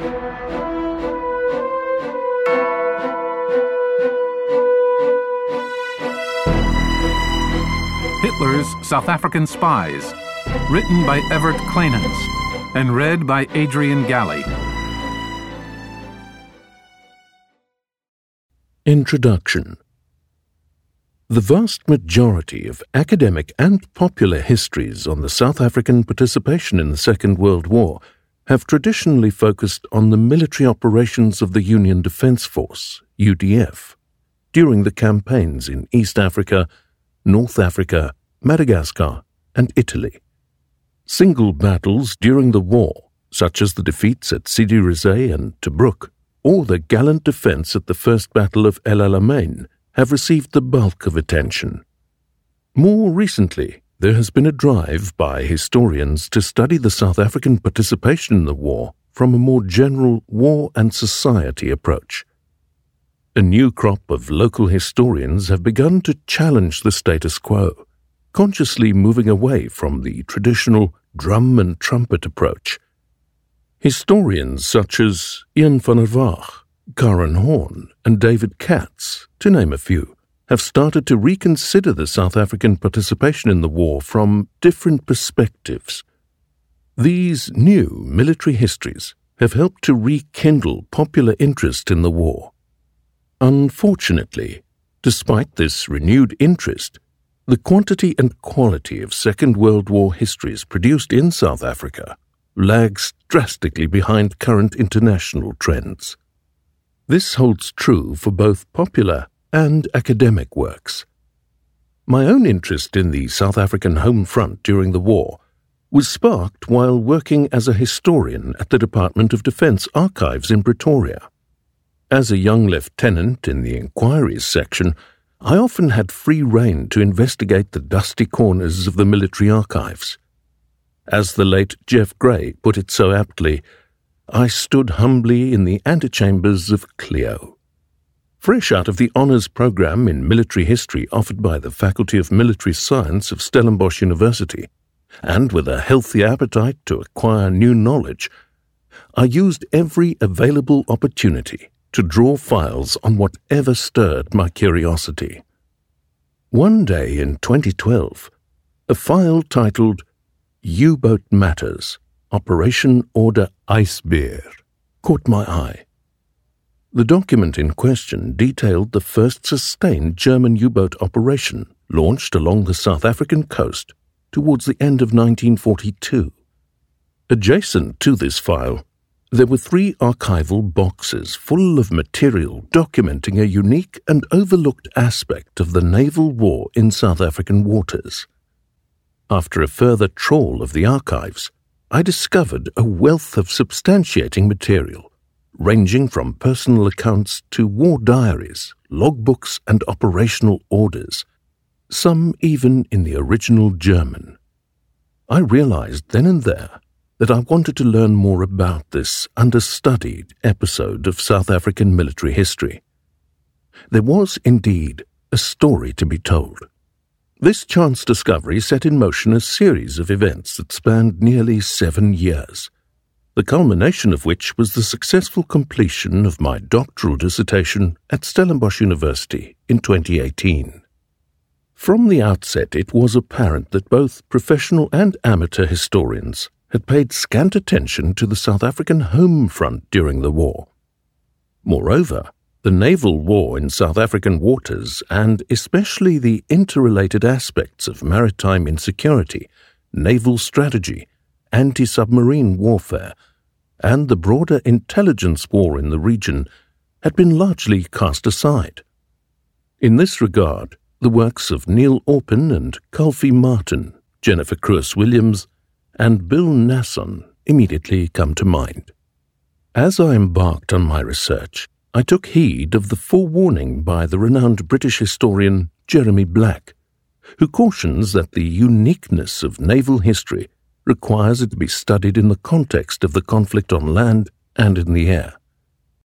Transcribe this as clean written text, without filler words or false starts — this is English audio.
Hitler's South African Spies, written by Evert Kleinens and read by Adrian Galley. Introduction. The vast majority of academic and popular histories on the South African participation in the Second World War have traditionally focused on the military operations of the Union Defence Force, UDF, during the campaigns in East Africa, North Africa, Madagascar, and Italy. Single battles during the war, such as the defeats at Sidi Rezay and Tobruk, or the gallant defence at the First Battle of El Alamein, have received the bulk of attention. More recently, there has been a drive by historians to study the South African participation in the war from a more general war and society approach. A new crop of local historians have begun to challenge the status quo, consciously moving away from the traditional drum and trumpet approach. Historians such as Ian van der Wagh, Karen Horn, and David Katz, to name a few, have started to reconsider the South African participation in the war from different perspectives. These new military histories have helped to rekindle popular interest in the war. Unfortunately, despite this renewed interest, the quantity and quality of Second World War histories produced in South Africa lags drastically behind current international trends. This holds true for both popular and academic works. My own interest in the South African home front during the war was sparked while working as a historian at the Department of Defence Archives in Pretoria. As a young lieutenant in the inquiries section, I often had free rein to investigate the dusty corners of the military archives. As the late Jeff Gray put it so aptly, I stood humbly in the antechambers of Clio. Fresh out of the honours programme in military history offered by the Faculty of Military Science of Stellenbosch University, and with a healthy appetite to acquire new knowledge, I used every available opportunity to draw files on whatever stirred my curiosity. One day in 2012, a file titled U-Boat Matters, Operation Order Ijsbeer, caught my eye. The document in question detailed the first sustained German U-boat operation launched along the South African coast towards the end of 1942. Adjacent to this file, there were 3 archival boxes full of material documenting a unique and overlooked aspect of the naval war in South African waters. After a further trawl of the archives, I discovered a wealth of substantiating material, ranging from personal accounts to war diaries, logbooks, and operational orders, some even in the original German. I realized then and there that I wanted to learn more about this understudied episode of South African military history. There was indeed a story to be told. This chance discovery set in motion a series of events that spanned nearly 7 years, the culmination of which was the successful completion of my doctoral dissertation at Stellenbosch University in 2018. From the outset, it was apparent that both professional and amateur historians had paid scant attention to the South African home front during the war. Moreover, the naval war in South African waters, and especially the interrelated aspects of maritime insecurity, naval strategy, anti-submarine warfare, and the broader intelligence war in the region, had been largely cast aside. In this regard, the works of Neil Orpin and Kulfi Martin, Jennifer Cruis-Williams, and Bill Nasson immediately come to mind. As I embarked on my research, I took heed of the forewarning by the renowned British historian Jeremy Black, who cautions that the uniqueness of naval history requires it to be studied in the context of the conflict on land and in the air.